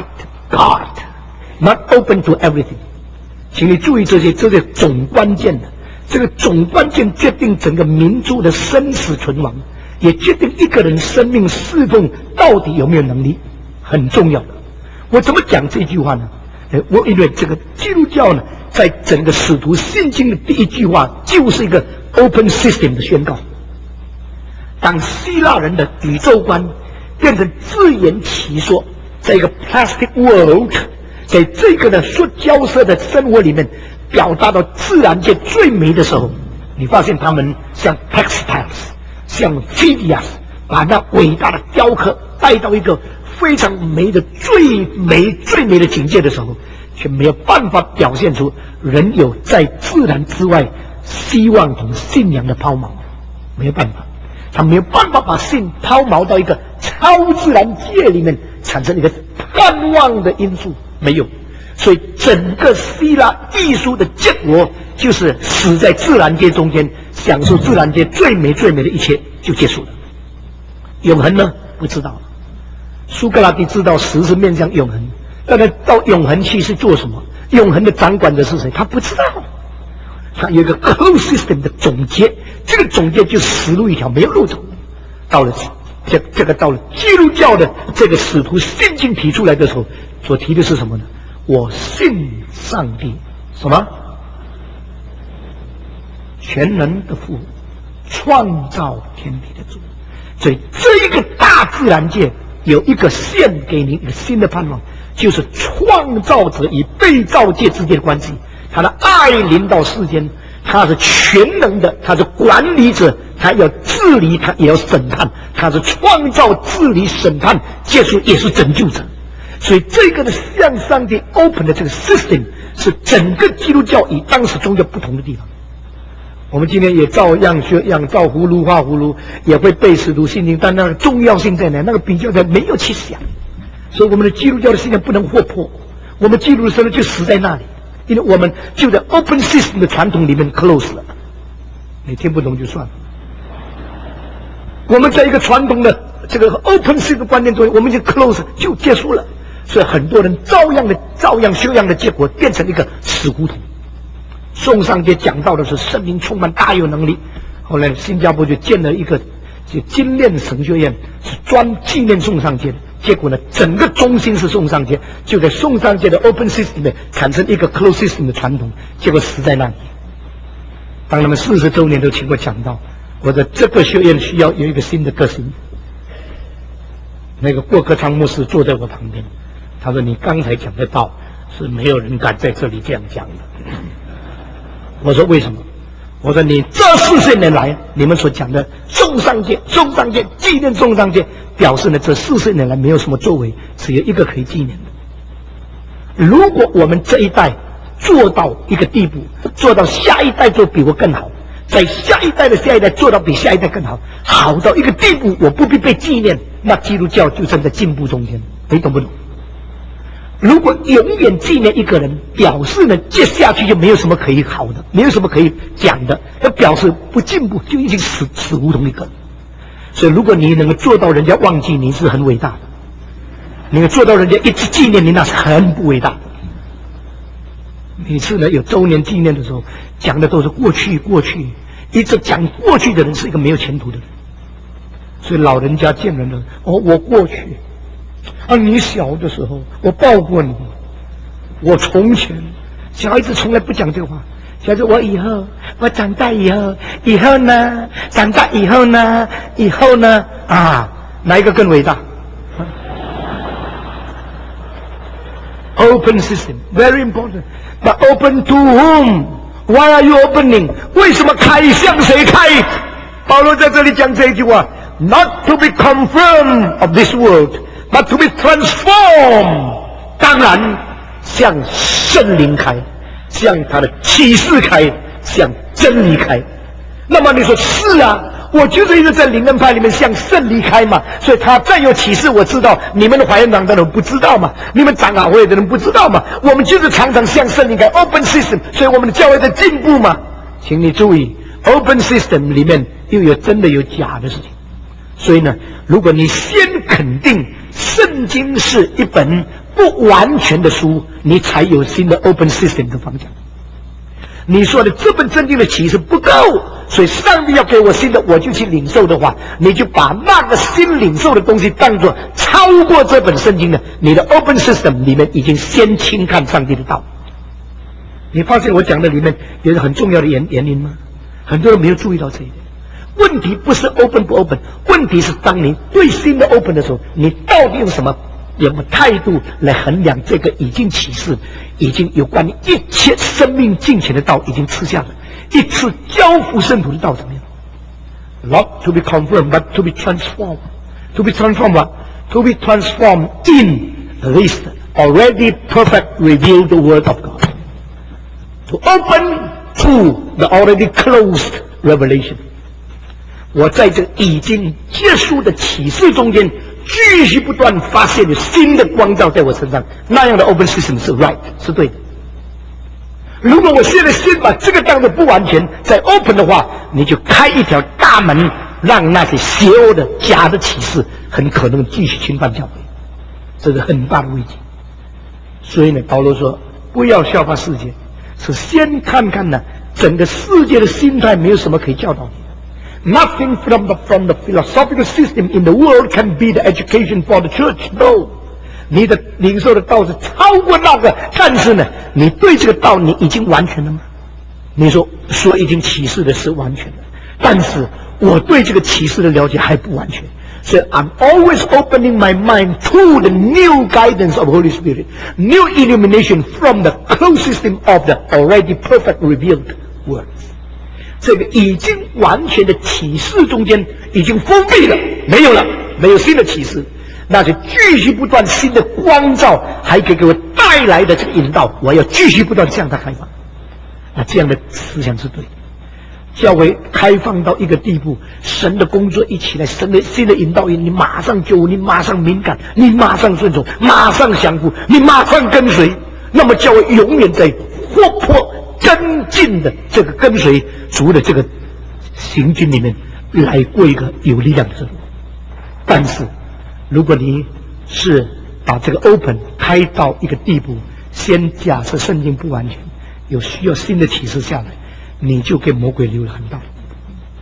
God，not open to everything。请你注意这些总关键的，这个总关键决定整个民族的生死存亡，也决定一个人生命侍奉到底有没有能力，很重要的。我怎么讲这句话呢？我因为这个基督教呢，在整个使徒信经的第一句话就是一个 open system 的宣告。当希腊人的宇宙观变成自圆其说，在一个 plastic world， 在这个的塑胶色的生活里面表达到自然界最美的时候，你发现他们像 textiles， 像 Phidias， 把那伟大的雕刻带到一个非常美的最美的境界的时候，却没有办法表现出人有在自然之外希望同信仰的抛锚，没有办法，他没有办法把信抛锚到一个超自然界里面，产生一个盼望的因素，没有。所以整个希腊艺术的结果就是死在自然界中间，享受自然界最美的一切，就结束了。永恒呢？不知道。苏格拉底知道死是面向永恒，但是到永恒去是做什么？永恒的掌管者是谁？他不知道。他有一个 close system 的总结，这个总结就死路一条，没有路走。到了到了基督教的这个使徒信经提出来的时候，所提的是什么呢？我信上帝，什么？全能的父，创造天地的主。所以这一个大自然界有一个献给你一个新的盼望，就是创造者与被造界之间的关系。他的爱临到世间，他是全能的，他是管理者，他要治理，他也要审判，他是创造、治理、审判，接着也是拯救者。所以这个的向上帝 open 的这个 system 是整个基督教与当时宗教不同的地方。我们今天也照样学样照葫芦画葫芦，也会背使徒信经，但那个重要性在哪？那个比较在没有去想。所以我们的基督教的信仰不能活泼，我们基督的生命就死在那里，因为我们就在 open system 的传统里面 close 了。你听不懂就算了。我们在一个传统的这个 open system 的观念中，我们已经 close 就结束了。所以很多人照样修养的结果变成一个死胡同。宋尚节讲到的是圣灵充满大有能力，后来新加坡就建了一个就精炼神学院，是专纪念宋尚节的。结果呢，整个中心是宋尚节，就在宋尚节的 open system 里面产生一个 close system 的传统，结果死在那里。当他们40周年都请我讲到，我的这个学院需要有一个新的个性。那个郭克昌牧师坐在我旁边，他说：“你刚才讲的道是没有人敢在这里这样讲的。”我说：“为什么？”我说：“你这40年来，你们所讲的宋尚节纪念宋尚节，表示呢这40年来没有什么作为，只有一个可以纪念的。如果我们这一代做到一个地步，做到下一代做比我更好，在下一代的下一代做到比下一代更好，好到一个地步，我不必被纪念，那基督教就正在进步中间。你懂不懂？如果永远纪念一个人，表示呢接下去就没有什么可以好的，没有什么可以讲的，要表示不进步，就已经死胡同一个。所以如果你能够做到人家忘记你，是很伟大的；你能做到人家一直纪念你，那是很不伟大的。每次呢有周年纪念的时候，讲的都是过去，一直讲过去的人是一个没有前途的人。 所以老人家见人了，我过去你小的时候我抱过你，我从前。小孩子从来不讲这个话，小孩子我长大以后呢，长大以后呢，哪一个更伟大？Open system, very important. But open to whom? Why are you opening? 为什么开向谁开？保罗在这里讲这一句话 ：Not to be confirmed of this world, but to be transformed. 当然，向圣灵开，向他的启示开，向真理开。那么你说是啊？我就是一直在灵恩派里面向圣离开嘛，所以他再有启示我知道，你们的华严堂的人不知道嘛，你们长老会的人不知道嘛，我们就是常常向圣离开 open system， 所以我们的教会在进步嘛。请你注意 open system 里面又有真的有假的事情，所以呢，如果你先肯定圣经是一本不完全的书，你才有新的 open system 的方向。你说的这本圣经的启示不够，所以上帝要给我新的，我就去领受的话，你就把那个新领受的东西当作超过这本圣经的，你的 open system 里面已经先轻看上帝的道。你发现我讲的里面有一个很重要的原因吗？很多人没有注意到这一点。问题不是 open 不 open， 问题是当你对新的 open 的时候，你到底用什么态度来衡量这个已经启示，已经有关于一切生命进前的道已经吃下了，一次交付圣徒的道怎么样 ？Not to be confirmed, but to be transformed. To be transformed what? To be transformed in this already perfect revealed word of God. To open to the already closed revelation. 我在这已经结束的启示中间继续不断发现有新的光照在我身上，那样的 open system 是 right， 是对的。如果我现在先把这个当作不完全，再 open 的话，你就开一条大门，让那些邪恶的假的启示很可能继续侵犯教会，这是很大的危机。所以呢，保罗说不要效法世界，是先看看呢整个世界的心态没有什么可以教导你。Nothing from the philosophical system in the world can be the education for the church. No， 你的领受的道是超过那个，但是呢，你对这个道你已经完全了吗？你说已经启示的是完全的，但是我对这个启示的了解还不完全。So I'm always opening my mind to the new guidance of Holy Spirit, new illumination from the closed system of the already perfect revealed words. 这个已经完全的启示中间已经封闭了，没有了，没有新的启示，那就继续不断新的光照，还可以给我带来的这个引导，我要继续不断向它开放。那这样的思想是对的。教会开放到一个地步，神的工作一起来，神的新的引导你马上就，你马上敏感，你马上顺从，马上降服，你马上跟随，那么教会永远在活泼跟进的这个跟随主的这个行军里面来过一个有力量的生活。但是如果你是把这个 open 开到一个地步，先假设圣经不完全，有需要新的启示下来，你就给魔鬼留了很大的地步。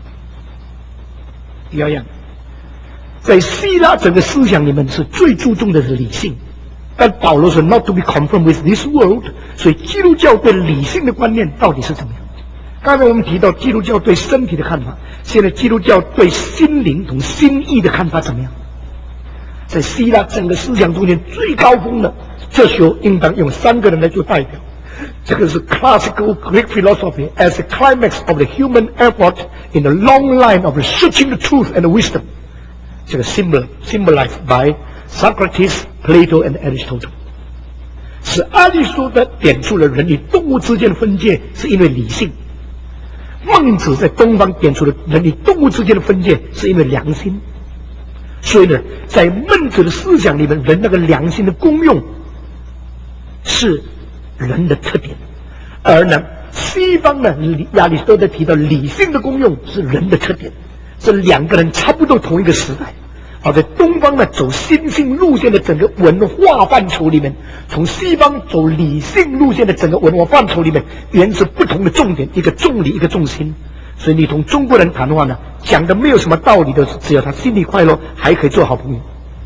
第二样，在希腊整个思想里面是最注重的是理性，但保罗说 not to be conformed with this world， 所以基督教对理性的观念到底是怎么样？刚才我们提到基督教对身体的看法，现在基督教对心灵同心意的看法怎么样？在希腊整个思想中间最高峰的哲学应当用3个人来做代表，这个是 classical Greek philosophy as a climax of the human effort in the long line of searching the truth and the wisdom， 这个 symbolized by Socrates、Plato and Aristotle。 是阿里苏德点出了人与动物之间的分界是因为理性，孟子在东方点出了人与动物之间的分界是因为良心。所以呢，在孟子的思想里面，人那个良心的功用是人的特点，而呢西方呢亚里士多德提到理性的功用是人的特点，这2个人差不多同一个时代。而在东方呢走心性路线的整个文化范畴里面，从西方走理性路线的整个文化范畴里面，原是不同的重点，一个重理，一个重心。 所以你同中国人谈话呢，讲的没有什么道理的，只要他心里快乐，还可以做好朋友。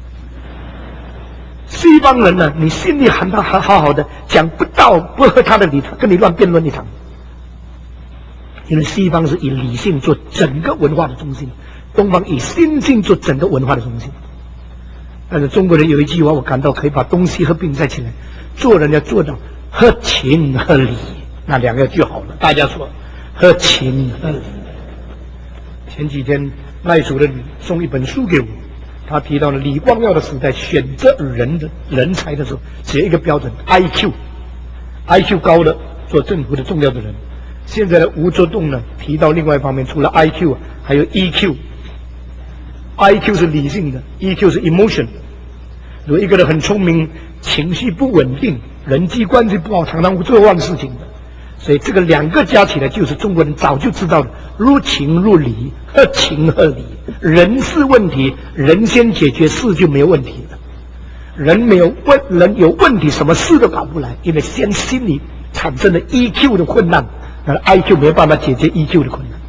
西方人呢，你心里很好好的，讲不到不合他的理，他跟你乱辩论一场。因为西方是以理性做整个文化的中心，东方以心性做整个文化的中心。但是中国人有一句话，我感到可以把东西合并在起来，做人要做到合情合理，那两个就好了。大家说合情合理。前几天赖主任送一本书给我，他提到了李光耀的时代选择人才的时候，只有一个标准 IQ 高的做政府的重要的人。现在的吴作栋呢提到另外一方面，除了 IQ 还有 EQ。IQ 是理性的 ，EQ 是 emotion。如果一个人很聪明，情绪不稳定，人际关系不好，常常会做坏事情的。所以这个两个加起来，就是中国人早就知道的，如情如理，合情合理。人事问题，人先解决，事就没有问题了。人有问题，什么事都搞不来，因为先心里产生了 EQ 的困难，IQ 没有办法解决 EQ 的困难。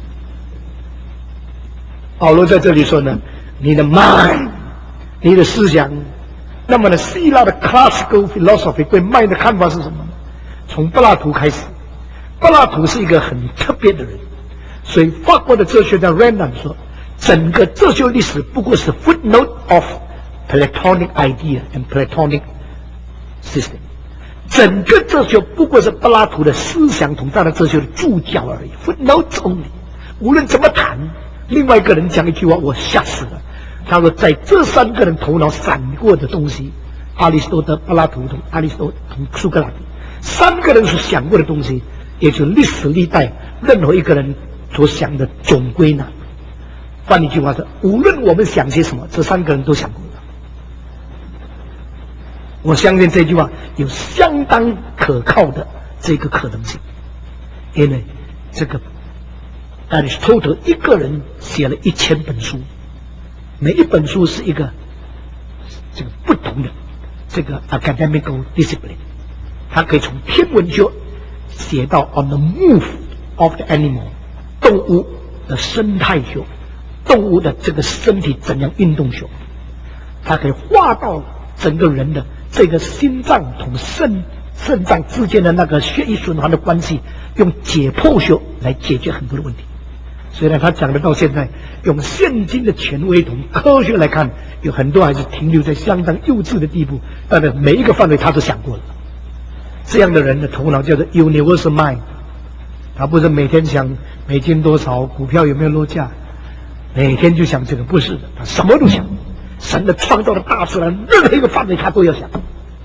保罗在这里说呢，你的 mind， 你的思想，那么呢，希腊的 classical philosophy 对 mind 的看法是什么呢？从柏拉图开始，柏拉图是一个很特别的人，所以法国的哲学家 Renan 说，整个哲学历史不过是 footnote of Platonic idea and Platonic system， 整个哲学不过是柏拉图的思想同他的哲学的注脚而已 ，footnote only。无论怎么谈，另外一个人讲一句话，我吓死了。他说，在这三个人头脑闪过的东西，阿里士多德、柏拉图同苏格拉底，三个人所想过的东西，也就历史历代任何一个人所想的总归纳。换一句话说，无论我们想些什么，这三个人都想过了。我相信这句话有相当可靠的这个可能性，因为这个亚里士多德一个人写了1000本书，每一本书是一个这个不同的这个 academical discipline， 他可以从天文学写到 on the move of the animal， 动物的生态学，动物的这个身体怎样运动学，他可以画到整个人的这个心脏同肾脏之间的那个血液循环的关系，用解剖学来解决很多的问题。虽然他讲的到现在，用现今的权威同科学来看，有很多还是停留在相当幼稚的地步，但是每一个范围他都想过了。这样的人的头脑叫做 universal mind， 他不是每天想美金多少，股票有没有落价，每天就想这个，不是的，他什么都想。神的创造的大自然，任何一个范围他都要想。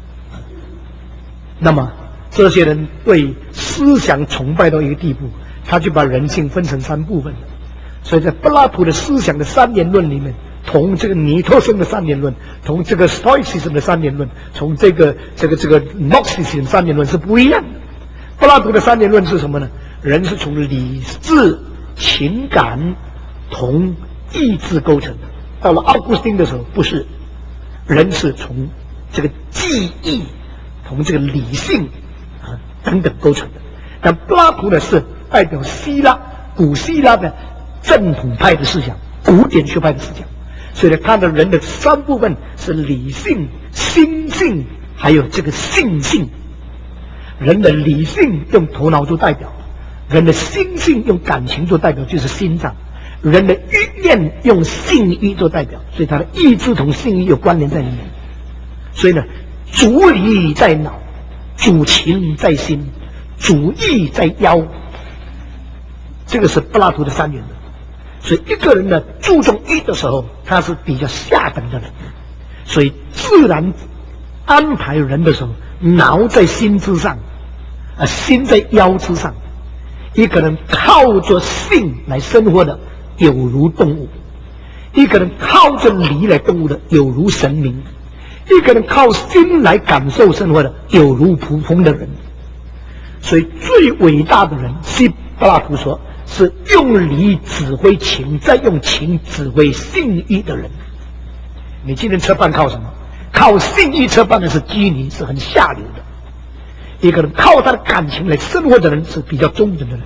那么这些人对思想崇拜到一个地步，他就把人性分成3部分了。所以在柏拉图的思想的3元论里面，同这个尼特生的3元论，同这个 Stoicism 的3元论，从这个 Gnosticism 3元论是不一样的。柏拉图的3元论是什么呢？人是从理智、情感同意志构成的。到了奥古斯丁的时候，不是，人是从这个记忆同这个理性等等构成的。但柏拉图呢是代表古希腊的正统派的思想，古典学派的思想。所以呢，他的人的3部分是理性、心性，还有这个性性。人的理性用头脑做代表，人的心性用感情做代表，就是心脏。人的欲念用性欲做代表，所以他的意志同性欲有关联在里面。所以呢，主理在脑，主情在心，主意在腰。这个是柏拉图的3元论。所以一个人呢注重意的时候，他是比较下等的人。所以自然安排人的时候，脑在心之上，心在腰之上。一个人靠着性来生活的，有如动物；一个人靠着理来动物的，有如神明；一个人靠心来感受生活的，有如普通的人。所以最伟大的人，是柏拉图说，是用理指挥情，再用情指挥性欲的人。你今天吃饭靠什么？靠性欲吃饭的是基尼，是很下流的。一个人靠他的感情来生活的人是比较中等的人，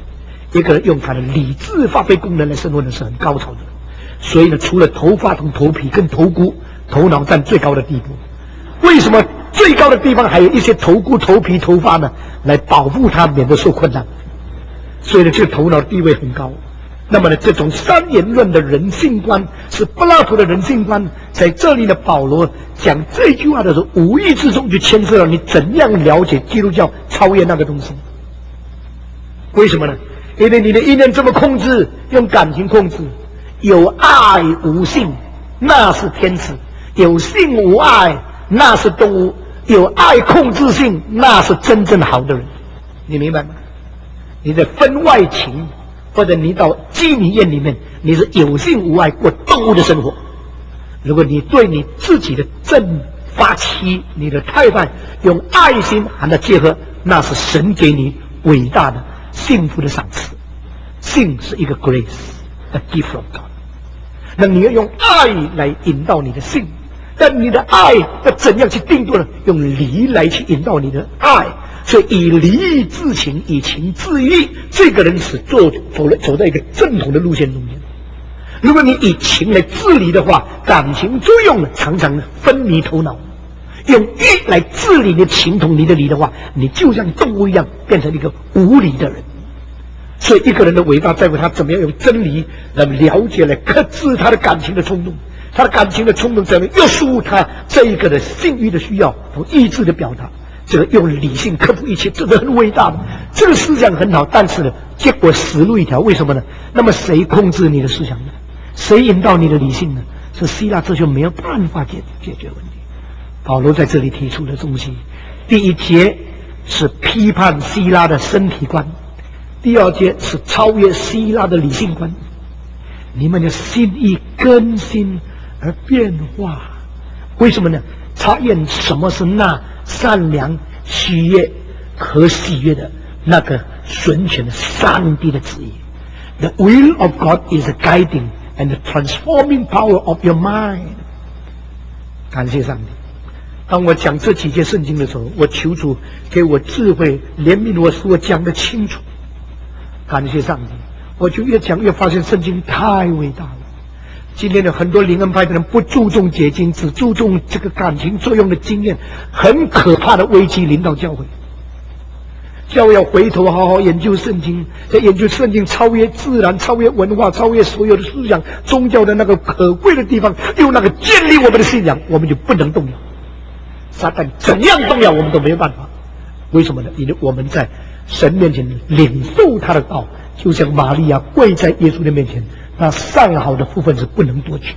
一个人用他的理智发挥功能来生活的是很高潮的。所以呢，除了头发同头皮跟头骨，头脑占最高的地步。为什么最高的地方还有一些头骨、头皮、头发呢？来保护他，免得受困难。所以呢，这个头脑地位很高。那么呢，这种三元论的人性观是柏拉图的人性观。在这里呢，保罗讲这句话的时候，无意之中就牵涉到你怎样了解基督教超越那个东西。为什么呢？因为你的意念这么控制，用感情控制，有爱无性，那是天使；有性无爱，那是动物；有爱控制性，那是真正好的人。你明白吗？你在分外情，或者你到妓女院里面，你是有性无爱过动物的生活。如果你对你自己的正发妻，你的太太用爱心和她结合，那是神给你伟大的幸福的赏赐。性是一个 grace，a gift from God。那你要用爱来引导你的性，但你的爱要怎样去定夺呢？用理来去引导你的爱。所以以理治情，以情治义，这个人是走在一个正统的路线中间。如果你以情来治理的话，感情作用常常分离头脑，用义来治理你的情同你的理的话，你就像动物一样，变成一个无理的人。所以一个人的伟大在于他怎么样用真理来了解，来克制他的感情的冲动。他的感情的冲动怎么约束他这一个的性欲的需要和意志的表达。这个用理性克服一切，这个很伟大的，这个思想很好，但是呢，结果死路一条。为什么呢？那么谁控制你的思想呢？谁引导你的理性呢？是希腊哲学没有办法解决问题。保罗在这里提出的东西，第一节是批判希腊的身体观，第二节是超越希腊的理性观。你们的心意更新而变化，为什么呢？查验什么是那善良、喜悦和喜悦的那个纯全的上帝的旨意。The will of God is a guiding and the transforming power of your mind。 感谢上帝。当我讲这几节圣经的时候，我求主给我智慧，怜悯我，使我讲得清楚。感谢上帝，我就越讲越发现圣经太伟大了。今天的很多灵恩派的人不注重解经，只注重这个感情作用的经验，很可怕的危机临到教会。教会要回头好好研究圣经，在研究圣经超越自然、超越文化、超越所有的思想宗教的那个可贵的地方，用那个建立我们的信仰，我们就不能动摇。撒旦怎样动摇我们都没有办法。为什么呢？因为我们在神面前领受他的道，就像玛利亚跪在耶稣的面前，那上好的部分是不能夺取。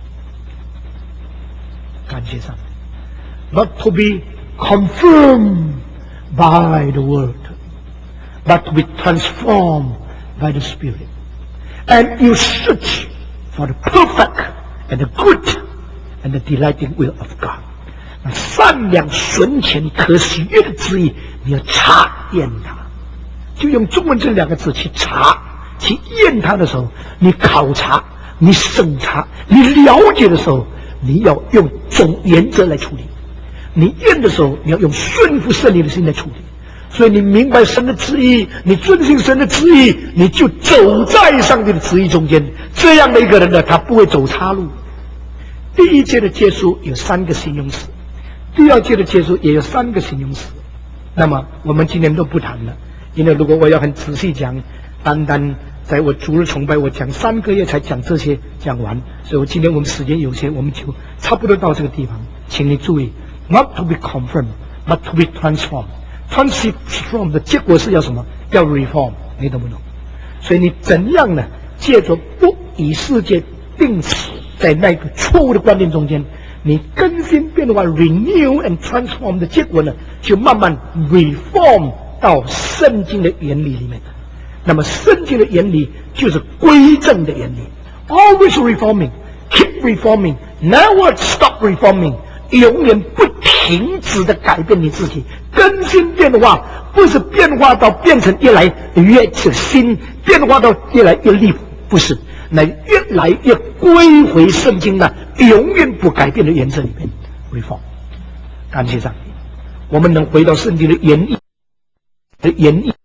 感谢上帝。 Not to be confirmed by the word, but to be transformed by the Spirit. And you search for the perfect and the good and the delighting will of God. 善良、纯全、可喜悦的旨意，你要查验它。就用中文这两个字去查、去验它的时候，你考察、你审查、你了解的时候，你要用总原则来处理。你验的时候，你要用顺服圣灵的心来处理。所以你明白神的旨意，你遵行神的旨意，你就走在上帝的旨意中间。这样的一个人呢，他不会走岔路。第一节的结束有3个形容词，第二节的结束也有3个形容词。那么我们今天都不谈了，因为如果我要很仔细讲，单单在我主日崇拜，我讲3个月才讲这些讲完，所以我今天我们时间有限，我们就差不多到这个地方。请你注意 ，not to be confirmed, but to be transformed。transform 的结果是要什么？要 reform， 你懂不懂？所以你怎样呢？借着不以世界定死在那个错误的观念中间，你更新变化 renew and transform 的结果呢，就慢慢 reform 到圣经的原理里面。那么圣经的原理就是归正的原理 ，always reforming, keep reforming, never stop reforming， 永远不停止的改变你自己，更新变化，不是变化到变成越来越新，变化到越来越离谱，不是。那越来越归回圣经的永远不改变的原则里面 reform。 感谢上帝，我们能回到圣经的原意